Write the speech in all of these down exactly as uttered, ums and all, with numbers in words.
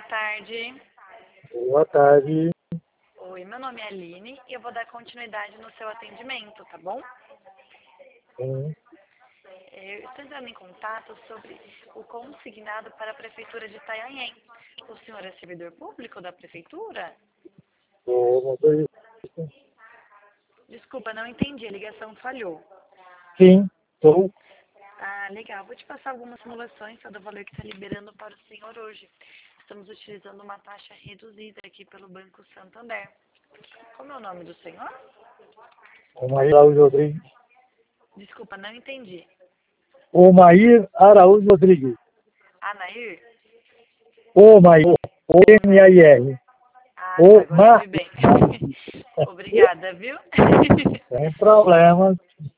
tarde. Boa tarde. Oi, meu nome é Aline e eu vou dar continuidade no seu atendimento, tá bom? Sim. Eu estou entrando em contato sobre o consignado para a Prefeitura de Itanhaém. O senhor é servidor público da Prefeitura? Sou motorista. Desculpa, não entendi, a ligação falhou. Sim, sou. Ah, legal. Vou te passar algumas simulações só do valor que está liberando para o senhor hoje. Estamos utilizando uma taxa reduzida aqui pelo Banco Santander. Como é o nome do senhor? O Maír Araújo Rodrigues. Desculpa, não entendi. O Maír Araújo Rodrigues. Anair? O Maír. O M A I R. Ah, tá, O agora eu ouvi bem. Maír. Obrigada, viu? Sem problema.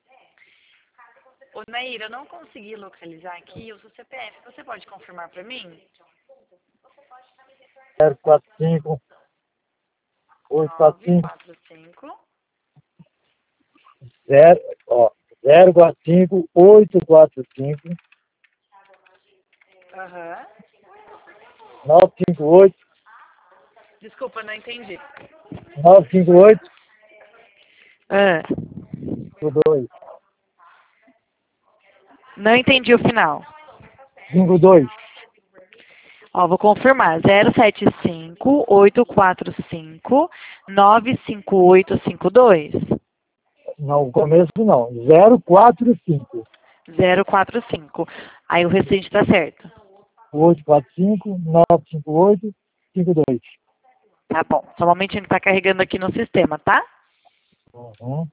Ô, Nair, eu não consegui localizar aqui o seu C P F. Você pode confirmar para mim? zero quatro cinco, oito quatro nove cinco, quatro cinco. zero, ó, zero quatro cinco, oito quatro cinco, Aham. nove cinco oito, Desculpa, não entendi. nove cinco oito, Ah, dois, não entendi o final. cinco dois. Ó, vou confirmar. zero sete cinco, oito quatro cinco, nove cinco oito cinco dois. Não, o começo não. zero quatro cinco, zero quatro cinco. Aí o restante tá certo. oito quatro cinco, nove cinco oito, cinco dois. Tá bom. Só um momentinho que tá carregando aqui no sistema, tá? Uhum.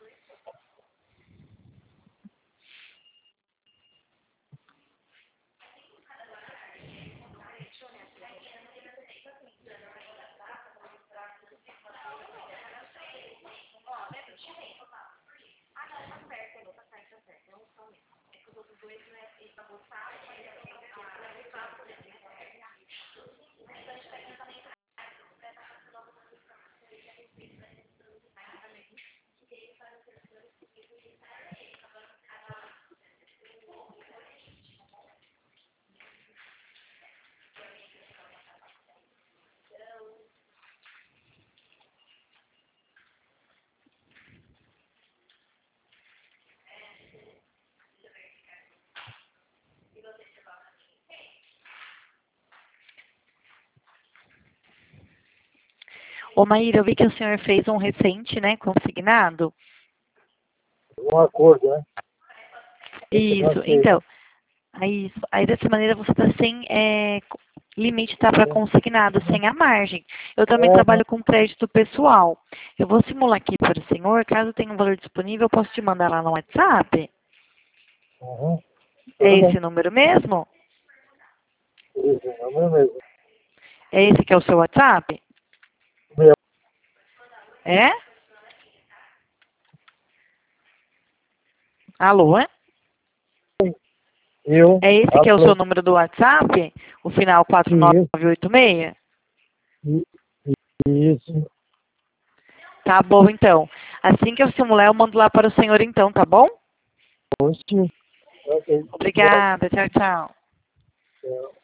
Ô, Maíra, eu vi que o senhor fez um recente, né, consignado. Um acordo, né? Isso, então. Aí, isso. Aí dessa maneira você está sem é, limite tá, para consignado, sem a margem. Eu também Uhum. trabalho com crédito pessoal. Eu vou simular aqui para o senhor, caso tenha um valor disponível, eu posso te mandar lá no WhatsApp? Uhum. É Tudo esse bem. número mesmo? Isso, é o meu mesmo. É esse que é o seu WhatsApp? Meu. É? Alô, é? Eu. É esse que é o seu Alô. número do WhatsApp? O final quatro nove Isso. oito seis? Isso. Tá bom, então. Assim que eu simular, eu mando lá para o senhor, então, tá bom? Oxe. Ok. Obrigada. Tchau, tchau. Tchau.